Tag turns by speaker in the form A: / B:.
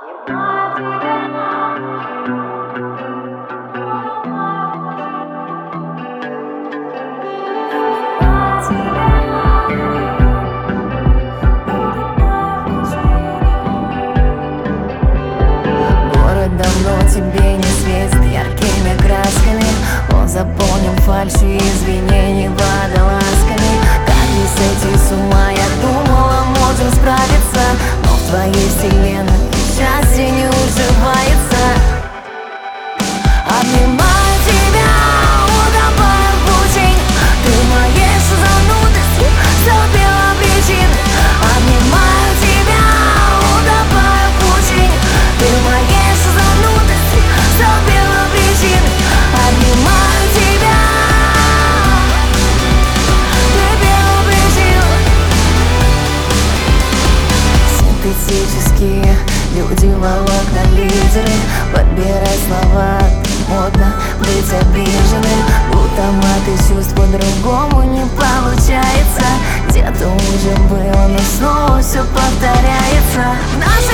A: Город давно тебе не светит яркими красками. Он заполнен фальшью и извинений водолазками. Как не сойти с ума, я думала, можем справиться, но в твоей вселенной счастье не уживается. Обнимаю тебя, утопаю в пучине. Ты в моей шизанутости забила причины. Обнимаю тебя, утопаю в пучине. Ты в моей шизанутости забила причины. Обнимаю тебя, ты била причину. Синтетические люди, волокна, лидеры. Подбирай слова, модно быть обиженным. Будто маты чувств по-другому не получается. Где-то уже было, но снова все повторяется.